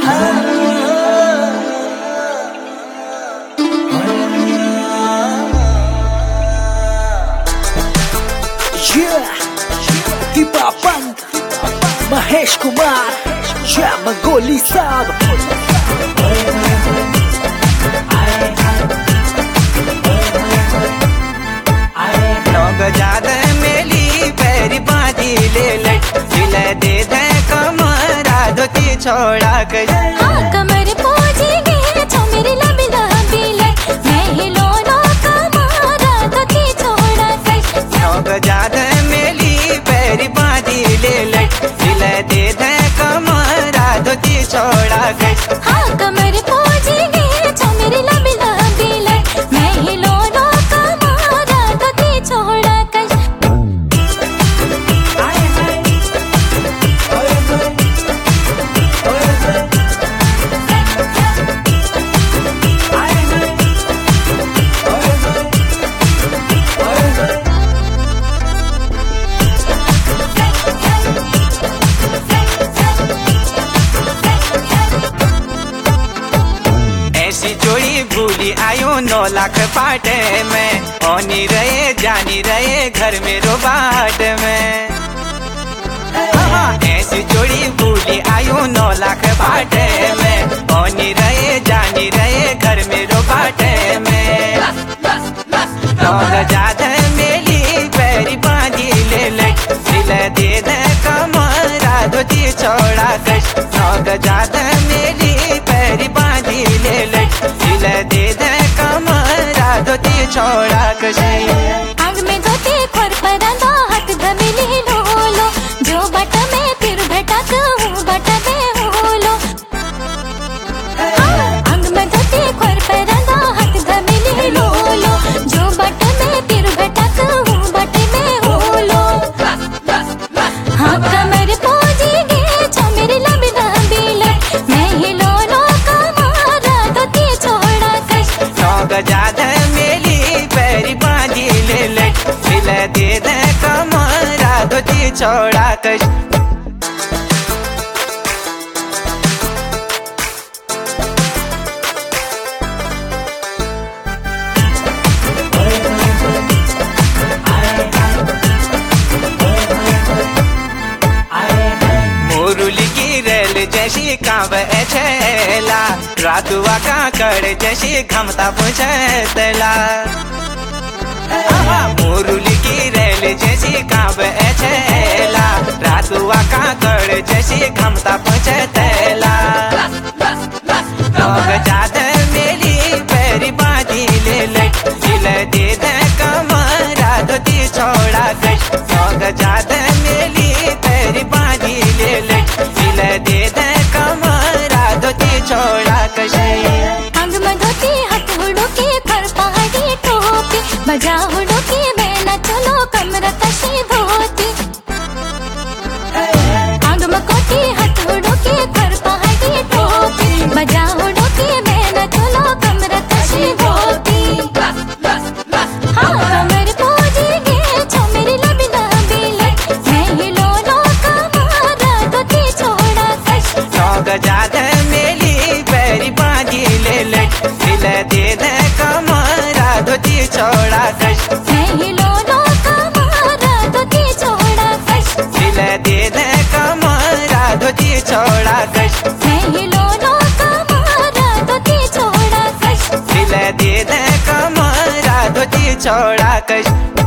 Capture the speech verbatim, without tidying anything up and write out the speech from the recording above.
दीपा पंत, महेश कुमार, श्याम गोली साहब। लोग ज्यादा मेली पैरी बाजी ले ले दिले दे दे कमरा धोती छोड़ा कर। हाँ कमर पोजी गे छो मेरी लंबी लंबी ले मैं ही लोनो कमरा धोती छोड़ा कर। लोग ज्यादा मेली पैरी बाजी ले ले दिले दे दे कमरा धोती छोड़ा कर। हाँ कमर पोजी गे छो मेरी लंबी लंबी ले मैं ही लोनो कमरा धोती छोड़ा कर। जोड़ी भूली आयो नौ लाख पाटे में ओनी रहे जानी रहे घर में रोबाट में। ऐसी जोड़ी भूली आयो नौ लाख पाटे में ओनी रहे जानी रहे घर में रोबाटे में। लोग ज्यादा मेली पैरी बांधी ले ले दिल दे दे कमरा धोती छोड़ा कर। लोग ज्यादा मेली पैरी बांधी ले ले दिल दे दे कमरा धोती छोड़ा कर। आग में धोती खोर परांदा हाथ धमिली लोलो जो बट में फिर भटक हूँ बट में होलो। आग में धोती खोर परांदा हाथ धमिली लोलो जो बट में फिर भटक हूँ बट में होलो। हाँ कमर पोजी गे छो मेरी लंबी लंबी ले मैं ही लोनो कमरा धोती छोड़ा कर। लोग ज्यादा मेली पैरी बांधी ले ले दिल दे दे कमरा धोती छोड़ा कर। मुरली की रेल जैसी कांव छेला रातुआ का कड़ जैसी घमता पूछला। मुरली की रेल जैसी कांव छेला रातुआ का कड़ जैसी घमता पूछला। लोग ज्यादा मेली पैरी बांधी ले ले दिल दे दे कमरा धोती छोड़ा कर। लोग ज्यादा मेली पैरी बांधी ले ले दिल दे दे कमरा धोती छोड़ा कर। अंग में धोती हाथ हुडो की कर पहाड़ी टोपी बजा हुडो की मैं चलो कमरा कशी धोती। अंग में कोटी हाथ हुडो की कर पहाड़ी टोपी बजा हुडो की मैं चलो कमरा कशी धोती। हाँ कमर पोजी गे छो मेरी लंबी लंबी ले मैं ही लोनो कमरा धोती छोड़ा कर। लोग ज्यादा मेली पैरी बांधी ले ले दिल दे दे कमरा धोती छोड़ा कर। मैं ही लोनो कमरा धोती छोड़ा कर। दिल दे दे कमरा धोती छोड़ा कर। मैं ही लोनो कमरा धोती छोड़ा कर। दिल दे दे कमरा धोती छोड़ा कर।